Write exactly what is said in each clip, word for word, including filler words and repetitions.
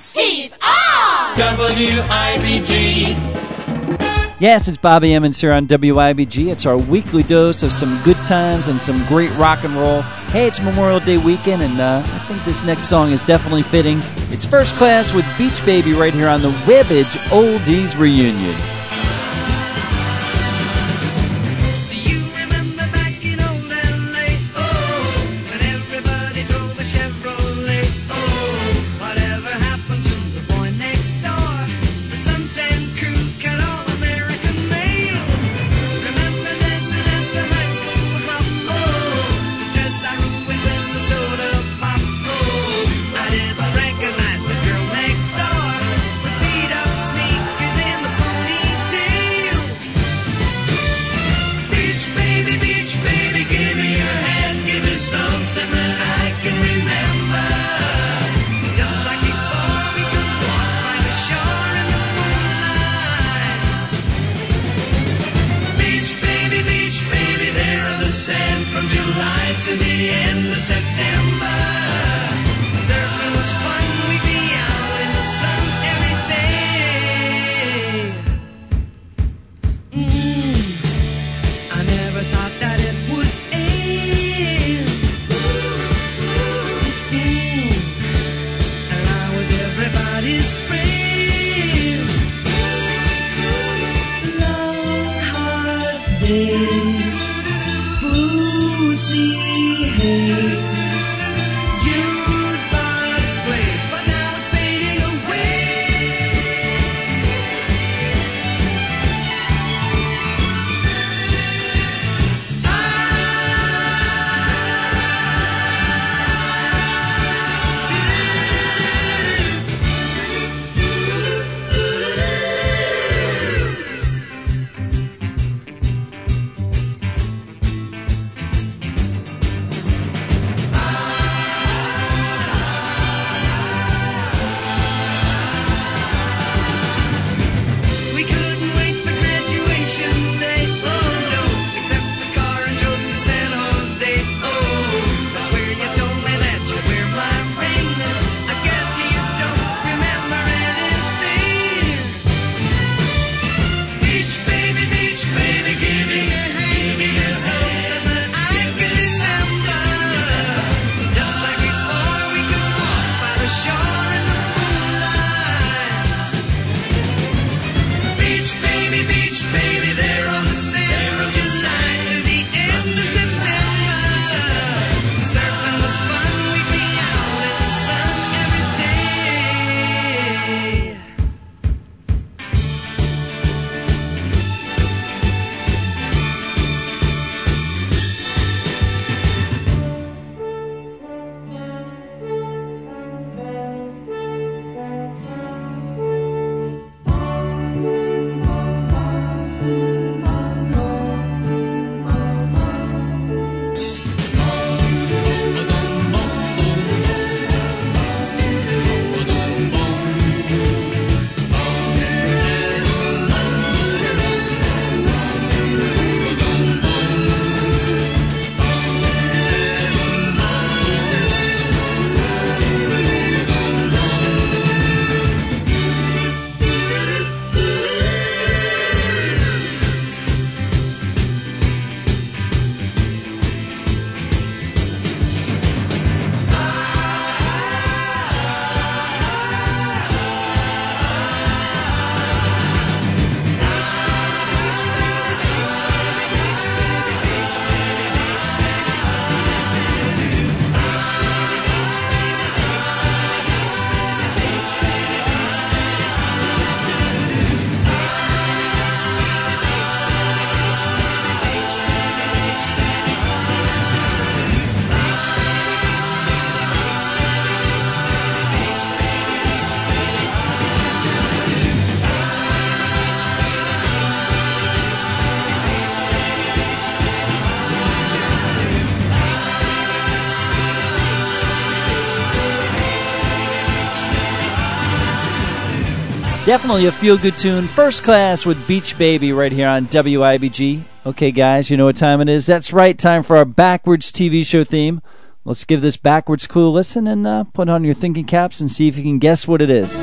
Emmons. He's on W I B G. Yes, it's Bobby Emmons here on W I B G. It's our weekly dose of some good times and some great rock and roll. Hey, it's Memorial Day weekend, and uh, I think this next song is definitely fitting. It's First Class with Beach Baby right here on the Webbage Oldies Reunion. Definitely a feel-good tune. First Class with Beach Baby right here on W I B G. Okay, guys, you know what time it is. That's right, time for our backwards T V show theme. Let's give this backwards clue a listen and uh, put on your thinking caps and see if you can guess what it is.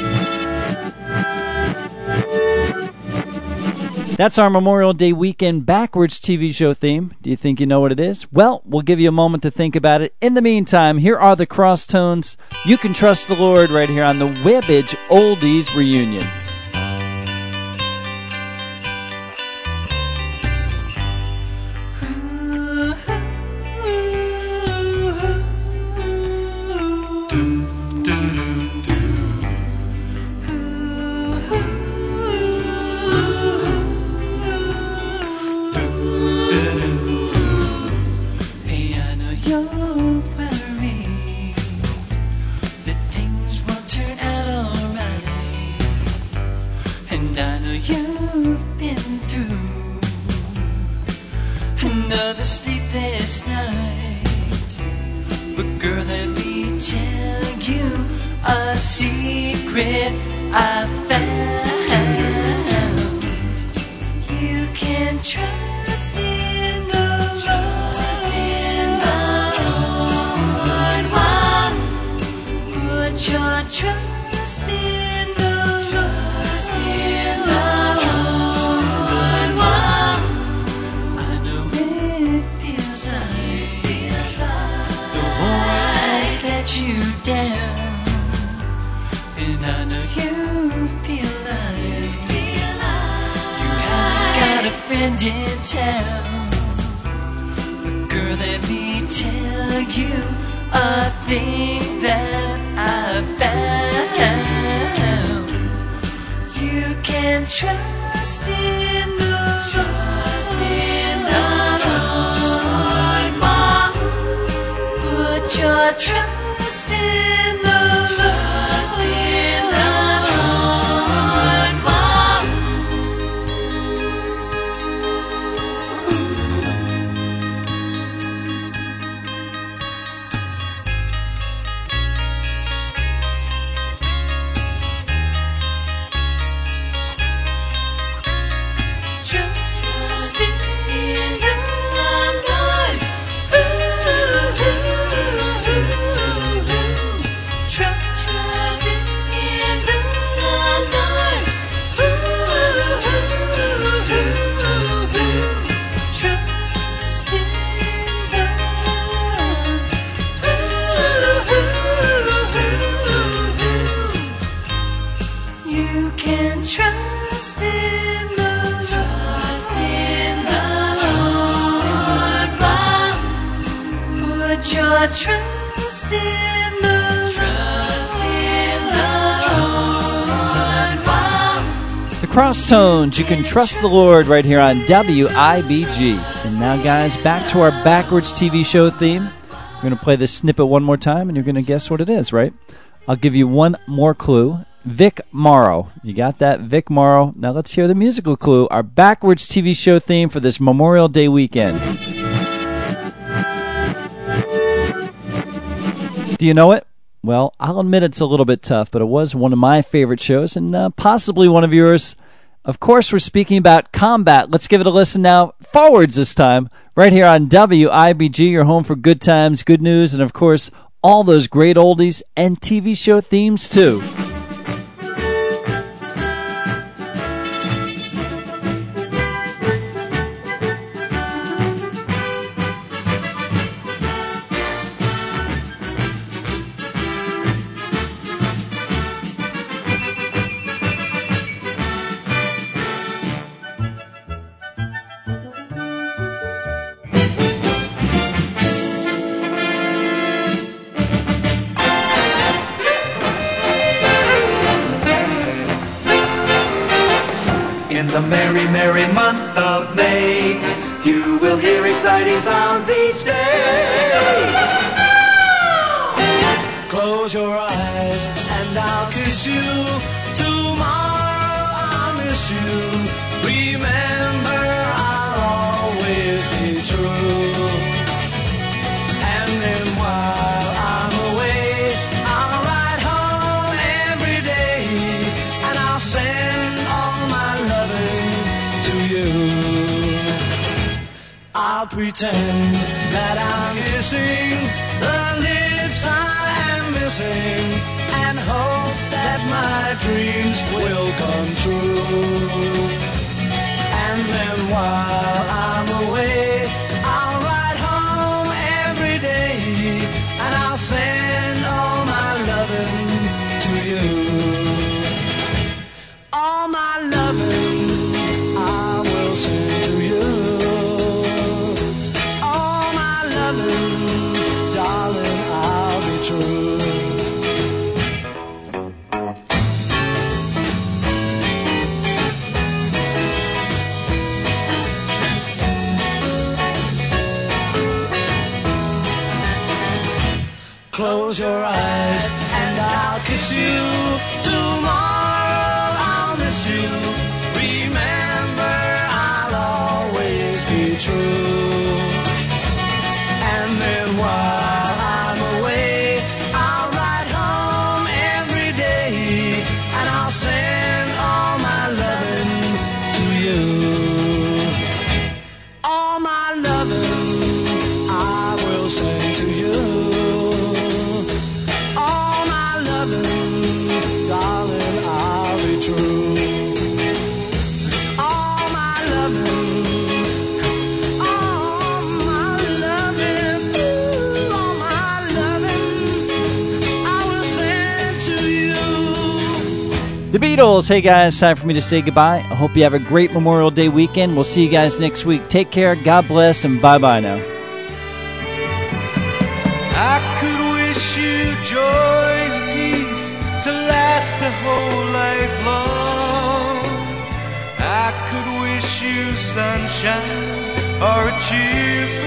That's our Memorial Day weekend backwards T V show theme. Do you think you know what it is? Well, we'll give you a moment to think about it. In the meantime, here are the Crosstones. You Can Trust the Lord right here on the Webbage Oldies Reunion. Another sleepless night, but girl, let me tell you a secret I found. You can trust in the trust in the Lord. Why put your trust in the trust in the Lord? Why? I know it feels like the world has let you down, and I know you feel like you haven't got a friend in town. But girl, let me tell you a thing that I found. You can trust in the trust in the Lord. Put your trust in the trust in the Trust in the Lord. Trust in the Lord. Trust in the Lord. You can trust in the trust in the Lord. Put your trust in the trust in the Lord. The Crosstones, You Can Trust the Lord right here on W I B G. And now, guys, back to our backwards T V show theme. We're going to play this snippet one more time, and you're going to guess what it is, right? I'll give you one more clue. Vic Morrow. You got that? Vic Morrow. Now let's hear the musical clue, our backwards T V show theme for this Memorial Day weekend. Do you know it? Well, I'll admit it's a little bit tough, but it was one of my favorite shows and uh, possibly one of yours. Of course, we're speaking about Combat. Let's give it a listen now, forwards this time, right here on W I B G, your home for good times, good news, and of course, all those great oldies and T V show themes too. In the merry, merry month of May, you will hear exciting sounds each day. Close your eyes and I'll kiss you. Tomorrow I'll miss you. Remember, I'll always be true. And then while I'm away, I'll ride home every day, and I'll send all my loving to you. I I'll pretend that I'm kissing the lips I am missing and hope that my dreams will come true. And then while I'm away, I'll ride home every day and I'll send all my loving to you. All my loving I will send to you. All my loving, darling, I'll be true. Close your eyes and I'll kiss you. Tomorrow I'll miss you. Remember, I'll always be true. And then while I'm away, I'll ride home every day and I'll send all my loving to you. All my loving I will send to you. The Beatles. Hey guys, time for me to say goodbye. I hope you have a great Memorial Day weekend. We'll see you guys next week. Take care, God bless, and bye-bye now. I could wish you joy and peace to last a whole life long. I could wish you sunshine or a cheerful